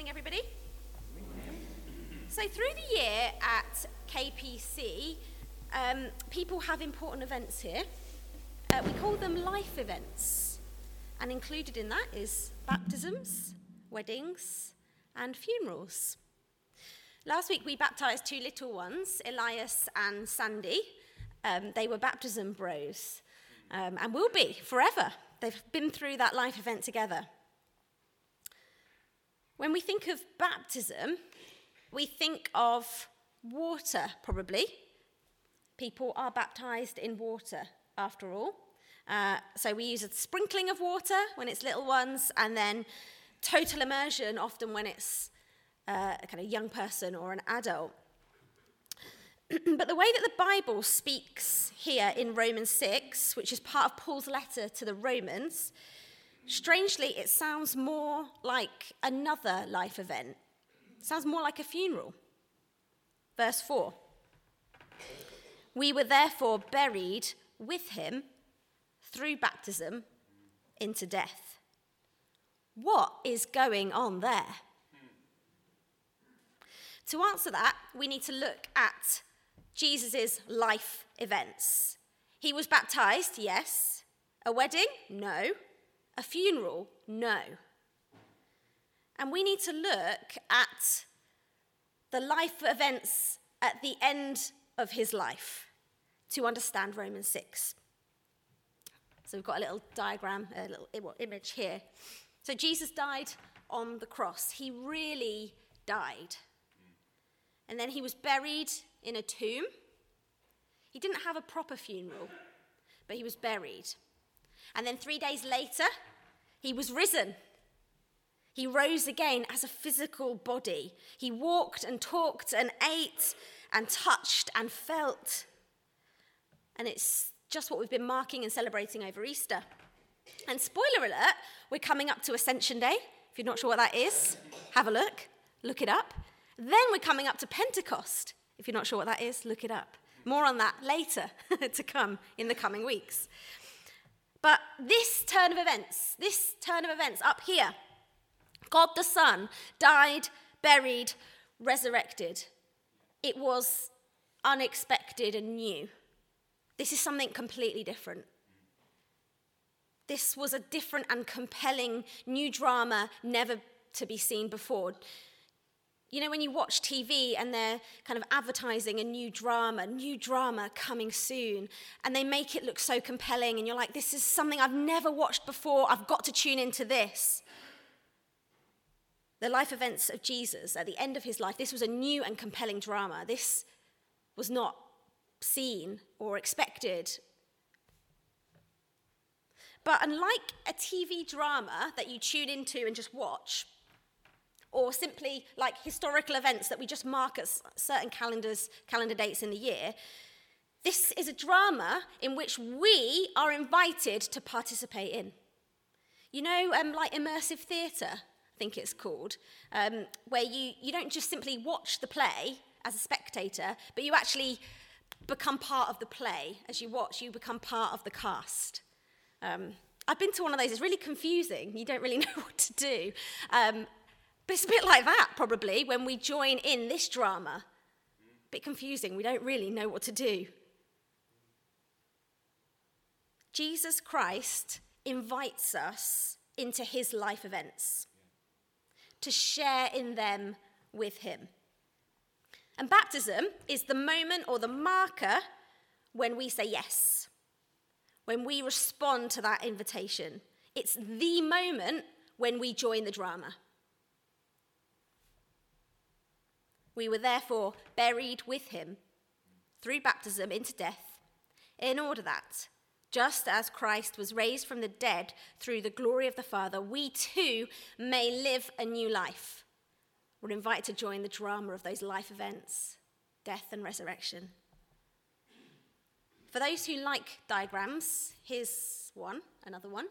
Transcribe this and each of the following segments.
Morning, everybody. So through the year at KPC, people have important events here. We call them life events. And included in that is baptisms, weddings, and funerals. Last week we baptised two little ones, Elias and Sandy. They were baptism bros, and will be forever. They've been through that life event together. When we think of baptism, we think of water, probably. People are baptised in water, after all. So we use a sprinkling of water when it's little ones, and then total immersion often when it's a kind of young person or an adult. But the way that the Bible speaks here in Romans 6, which is part of Paul's letter to the Romans, strangely, it sounds more like another life event. It sounds more like a funeral. Verse 4. We were therefore buried with him through baptism into death. What is going on there? To answer that, we need to look at Jesus' life events. He was baptized, yes. A wedding? No. A funeral? No. And we need to look at the life events at the end of his life to understand Romans 6. So we've got a little diagram, a little image here. So Jesus died on the cross. He really died. And then he was buried in a tomb. He didn't have a proper funeral, but he was buried. And then 3 days later, he was risen. He rose again as a physical body. He walked and talked and ate and touched and felt. And it's just what we've been marking and celebrating over Easter. And spoiler alert, we're coming up to Ascension Day. If you're not sure what that is, have a look it up. Then we're coming up to Pentecost. If you're not sure what that is, look it up. More on that later to come in the coming weeks. But this turn of events up here, God the Son died, buried, resurrected. It was unexpected and new. This is something completely different. This was a different and compelling new drama never to be seen before. You know, when you watch TV and they're kind of advertising a new drama coming soon, and they make it look so compelling, and you're like, this is something I've never watched before, I've got to tune into this. The life events of Jesus at the end of his life, this was a new and compelling drama. This was not seen or expected. But unlike a TV drama that you tune into and just watch, or simply like historical events that we just mark at certain calendar dates in the year, this is a drama in which we are invited to participate in. You know, like immersive theatre, I think it's called, where you don't just simply watch the play as a spectator, but you actually become part of the play. As you watch, you become part of the cast. I've been to one of those. It's really confusing. You don't really know what to do. But it's a bit like that, probably, when we join in this drama. A bit confusing. We don't really know what to do. Jesus Christ invites us into his life events, to share in them with him. And baptism is the moment or the marker when we say yes, when we respond to that invitation. It's the moment when we join the drama. We were therefore buried with him through baptism into death, in order that, just as Christ was raised from the dead through the glory of the Father, we too may live a new life. We're invited to join the drama of those life events, death and resurrection. For those who like diagrams, here's another one.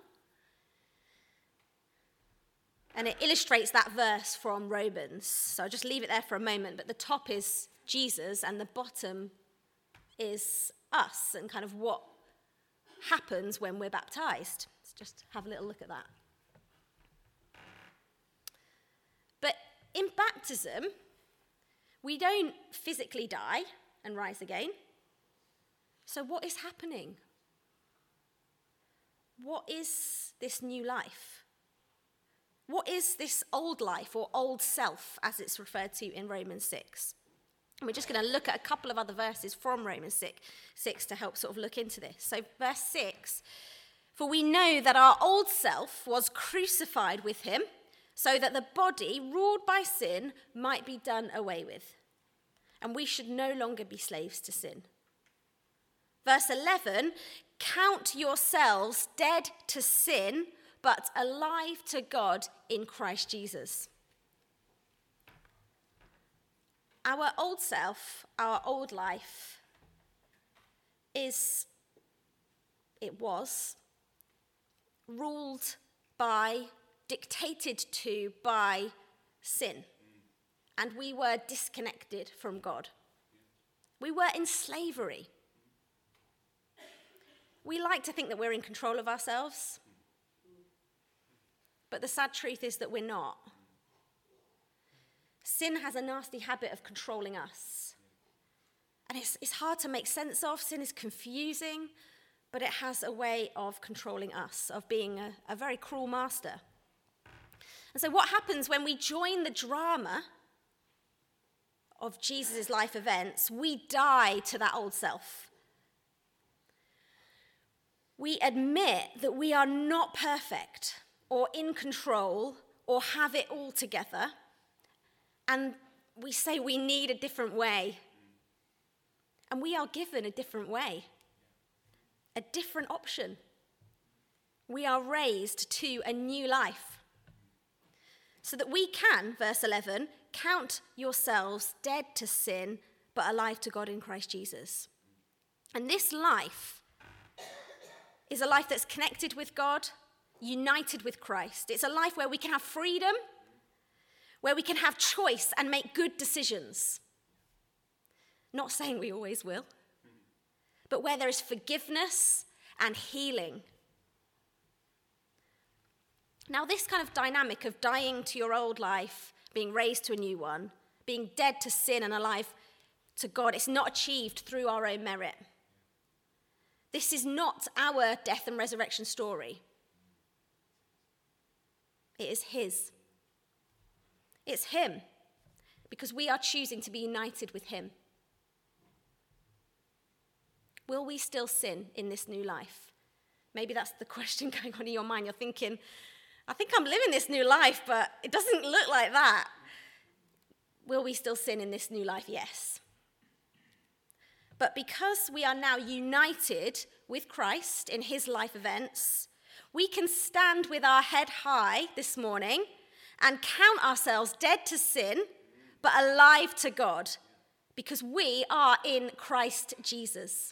And it illustrates that verse from Romans. So I'll just leave it there for a moment. But the top is Jesus and the bottom is us and kind of what happens when we're baptized. Let's just have a little look at that. But in baptism, we don't physically die and rise again. So what is happening? What is this new life? What is this old life, or old self, as it's referred to in Romans 6? And we're just going to look at a couple of other verses from Romans 6 to help sort of look into this. So verse 6, for we know that our old self was crucified with him, so that the body ruled by sin might be done away with, and we should no longer be slaves to sin. Verse 11, count yourselves dead to sin, but alive to God in Christ Jesus. Our old self, our old life, was ruled by, dictated to by sin. And we were disconnected from God. We were in slavery. We like to think that we're in control of ourselves, but the sad truth is that we're not. Sin has a nasty habit of controlling us. And it's hard to make sense of. Sin is confusing, but it has a way of controlling us, of being a very cruel master. And so what happens when we join the drama of Jesus' life events? We die to that old self. We admit that we are not perfect or in control or have it all together. And we say we need a different way. And we are given a different way, a different option. We are raised to a new life. So that we can, verse 11, count yourselves dead to sin, but alive to God in Christ Jesus. And this life is a life that's connected with God, united with Christ. It's a life where we can have freedom, where we can have choice and make good decisions. Not saying we always will, but where there is forgiveness and healing. Now, this kind of dynamic of dying to your old life, being raised to a new one, being dead to sin and alive to God, it's not achieved through our own merit. This is not our death and resurrection story. It is his. It's him, because we are choosing to be united with him. Will we still sin in this new life? Maybe that's the question going on in your mind. You're thinking, I think I'm living this new life, but it doesn't look like that. Will we still sin in this new life? Yes. But because we are now united with Christ in his life events, we can stand with our head high this morning and count ourselves dead to sin, but alive to God, because we are in Christ Jesus.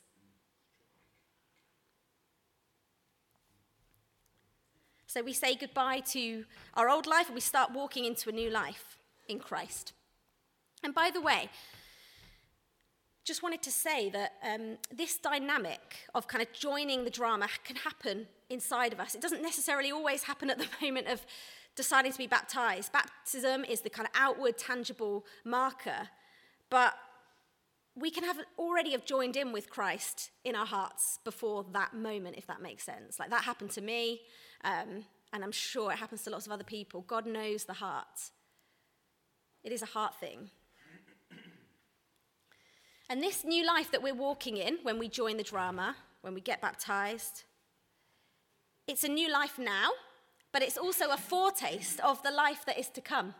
So we say goodbye to our old life and we start walking into a new life in Christ. And by the way, just wanted to say that this dynamic of kind of joining the drama can happen inside of us. It doesn't necessarily always happen at the moment of deciding to be baptized. Baptism is the kind of outward, tangible marker. But we can already have joined in with Christ in our hearts before that moment, if that makes sense. Like that happened to me, and I'm sure it happens to lots of other people. God knows the heart. It is a heart thing. And this new life that we're walking in when we join the drama, when we get baptized, it's a new life now, but it's also a foretaste of the life that is to come.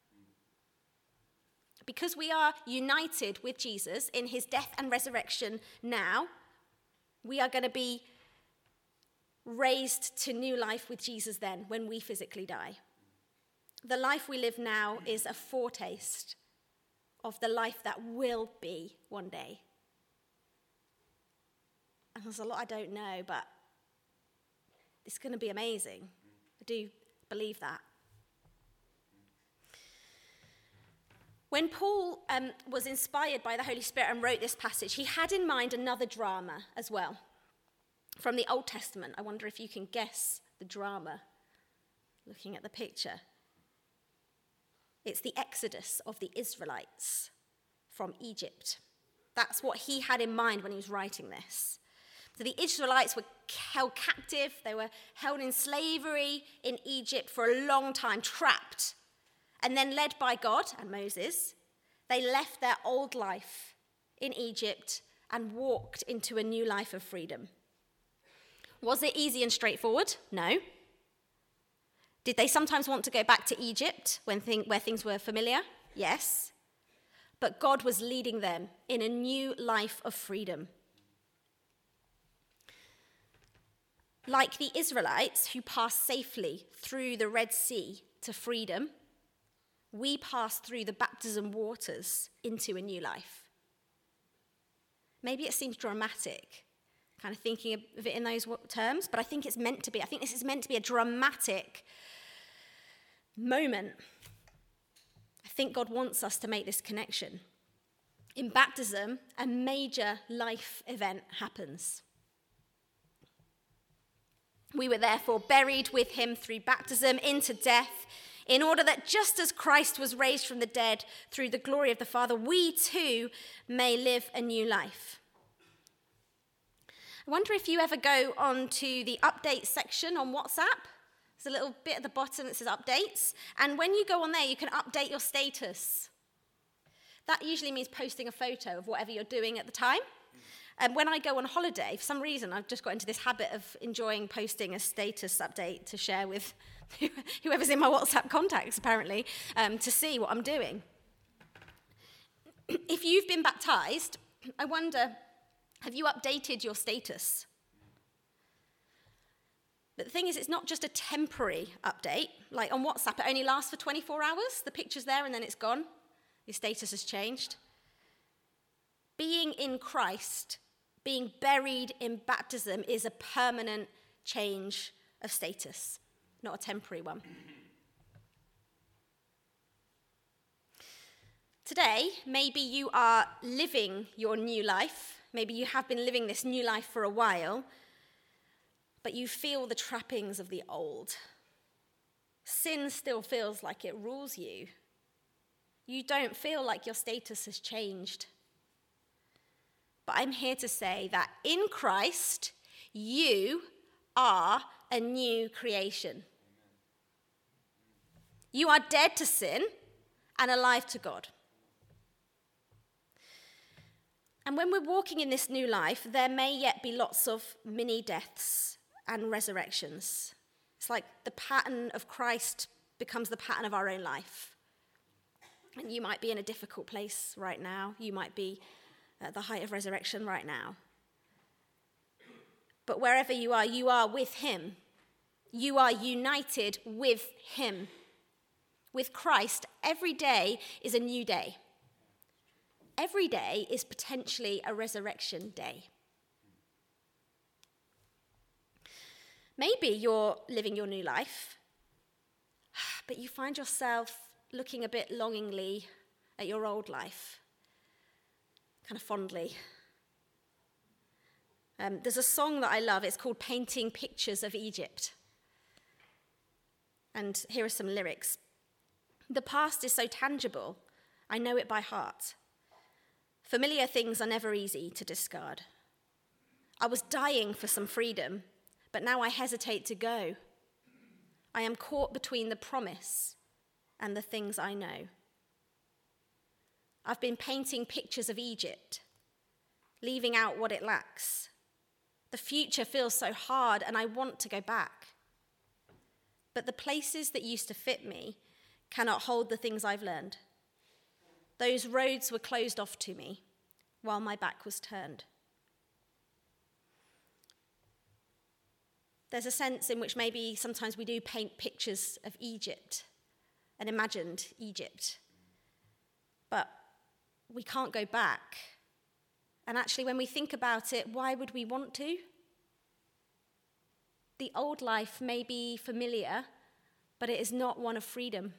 Because we are united with Jesus in his death and resurrection now, we are going to be raised to new life with Jesus then, when we physically die. The life we live now is a foretaste of the life that will be one day. And there's a lot I don't know, but it's going to be amazing. I do believe that. When Paul was inspired by the Holy Spirit and wrote this passage, he had in mind another drama as well from the Old Testament. I wonder if you can guess the drama looking at the picture. It's the exodus of the Israelites from Egypt. That's what he had in mind when he was writing this. So the Israelites were held captive. They were held in slavery in Egypt for a long time, trapped. And then led by God and Moses, they left their old life in Egypt and walked into a new life of freedom. Was it easy and straightforward? No. Did they sometimes want to go back to Egypt where things were familiar? Yes. But God was leading them in a new life of freedom. Like the Israelites who passed safely through the Red Sea to freedom, we pass through the baptism waters into a new life. Maybe it seems dramatic, kind of thinking of it in those terms, but I think it's meant to be. I think this is meant to be a dramatic moment. I think God wants us to make this connection. In baptism, a major life event happens. We were therefore buried with him through baptism into death, in order that just as Christ was raised from the dead through the glory of the Father, we too may live a new life. I wonder if you ever go on to the update section on WhatsApp. There's a little bit at the bottom that says updates. And when you go on there, you can update your status. That usually means posting a photo of whatever you're doing at the time. And when I go on holiday, for some reason, I've just got into this habit of enjoying posting a status update to share with whoever's in my WhatsApp contacts, apparently, to see what I'm doing. If you've been baptized, I wonder, have you updated your status? But the thing is, it's not just a temporary update. Like on WhatsApp, it only lasts for 24 hours. The picture's there and then it's gone. Your status has changed. Being in Christ, being buried in baptism, is a permanent change of status, not a temporary one. Today, maybe you are living your new life. Maybe you have been living this new life for a while, but you feel the trappings of the old. Sin still feels like it rules you. You don't feel like your status has changed. But I'm here to say that in Christ, you are a new creation. You are dead to sin and alive to God. And when we're walking in this new life, there may yet be lots of mini deaths and resurrections. It's like the pattern of Christ becomes the pattern of our own life. And you might be in a difficult place right now. You might be at the height of resurrection right now. But wherever you are with him. You are united with him. With Christ, every day is a new day. Every day is potentially a resurrection day. Maybe you're living your new life, but you find yourself looking a bit longingly at your old life, kind of fondly. There's a song that I love. It's called Painting Pictures of Egypt. And here are some lyrics. The past is so tangible, I know it by heart. Familiar things are never easy to discard. I was dying for some freedom, but now I hesitate to go. I am caught between the promise and the things I know. I've been painting pictures of Egypt, leaving out what it lacks. The future feels so hard and I want to go back. But the places that used to fit me cannot hold the things I've learned. Those roads were closed off to me while my back was turned. There's a sense in which maybe sometimes we do paint pictures of Egypt, an imagined Egypt. But we can't go back. And actually, when we think about it, why would we want to? The old life may be familiar, but it is not one of freedom.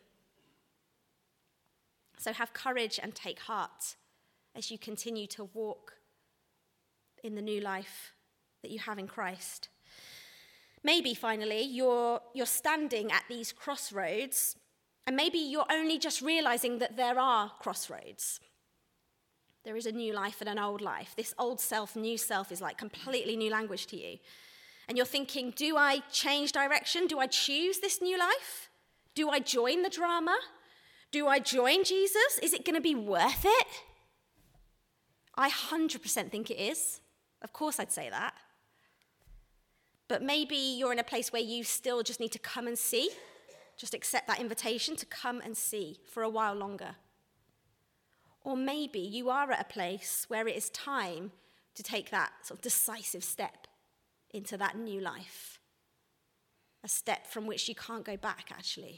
So have courage and take heart as you continue to walk in the new life that you have in Christ. Maybe, finally, you're standing at these crossroads And maybe you're only just realizing that there are crossroads. There is a new life and an old life. This old self, new self is like completely new language to you. And you're thinking, do I change direction? Do I choose this new life? Do I join the drama? Do I join Jesus? Is it going to be worth it? I 100% think it is. Of course I'd say that. But maybe you're in a place where you still just need to come and see. Just accept that invitation to come and see for a while longer. Or maybe you are at a place where it is time to take that sort of decisive step into that new life. A step from which you can't go back, actually.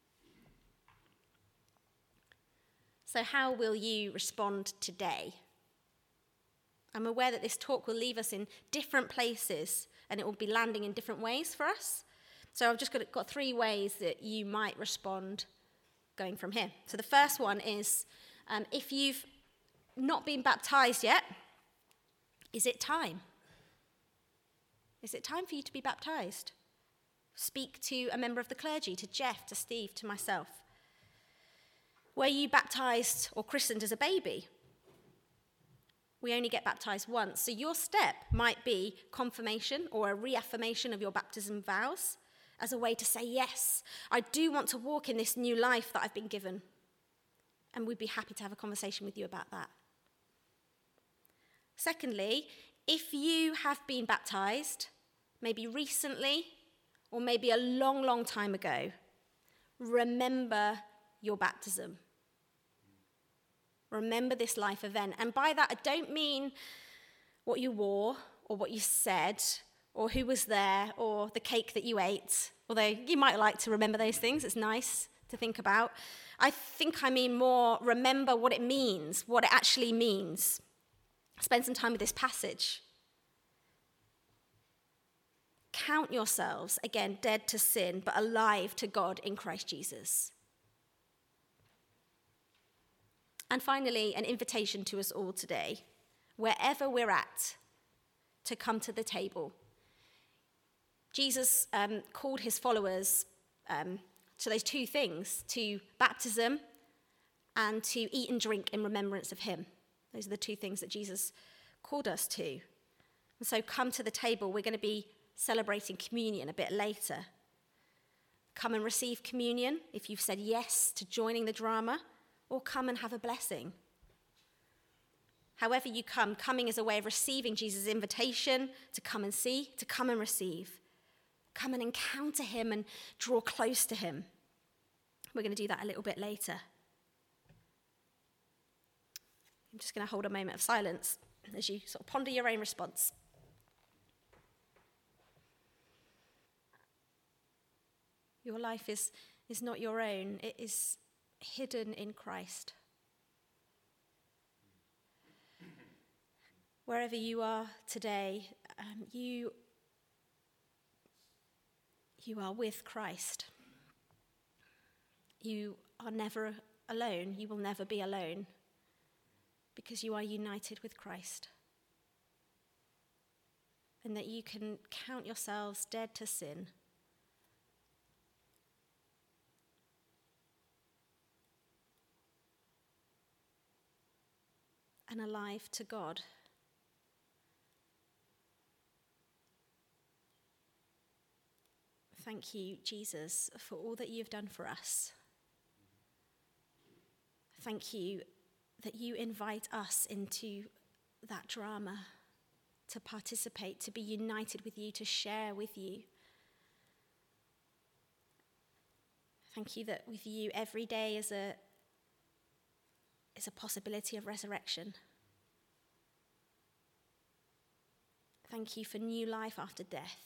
So how will you respond today? I'm aware that this talk will leave us in different places and it will be landing in different ways for us. So I've just got 3 ways that you might respond going from here. So the first one is, if you've not been baptized yet, is it time? Is it time for you to be baptized? Speak to a member of the clergy, to Jeff, to Steve, to myself. Were you baptized or christened as a baby? We only get baptized once. So your step might be confirmation or a reaffirmation of your baptism vows as a way to say, yes, I do want to walk in this new life that I've been given. And we'd be happy to have a conversation with you about that. Secondly, if you have been baptized, maybe recently or maybe a long, long time ago, remember your baptism. Remember this life event. And by that, I don't mean what you wore or what you said or who was there or the cake that you ate, although you might like to remember those things. It's nice to think about. I think I mean more remember what it means, what it actually means. Spend some time with this passage. Count yourselves, again, dead to sin, but alive to God in Christ Jesus. And finally, an invitation to us all today, wherever we're at, to come to the table. Jesus called his followers to those 2 things, to baptism and to eat and drink in remembrance of him. Those are the 2 things that Jesus called us to. And so come to the table. We're going to be celebrating communion a bit later. Come and receive communion if you've said yes to joining the drama, or come and have a blessing. However you come, coming is a way of receiving Jesus' invitation to come and see, to come and receive. Come and encounter him and draw close to him. We're going to do that a little bit later. I'm just going to hold a moment of silence as you sort of ponder your own response. Your life is not your own. It is hidden in Christ. Wherever you are today, you are with Christ. You are never alone. You will never be alone because you are united with Christ. And that you can count yourselves dead to sin. And alive to God. Thank you, Jesus, for all that you've done for us. Thank you that you invite us into that drama, to participate, to be united with you, to share with you. Thank you that with you every day is a possibility of resurrection. Thank you for new life after death.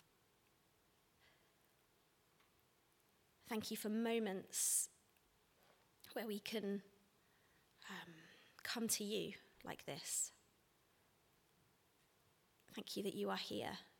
Thank you for moments where we can come to you like this. Thank you that you are here.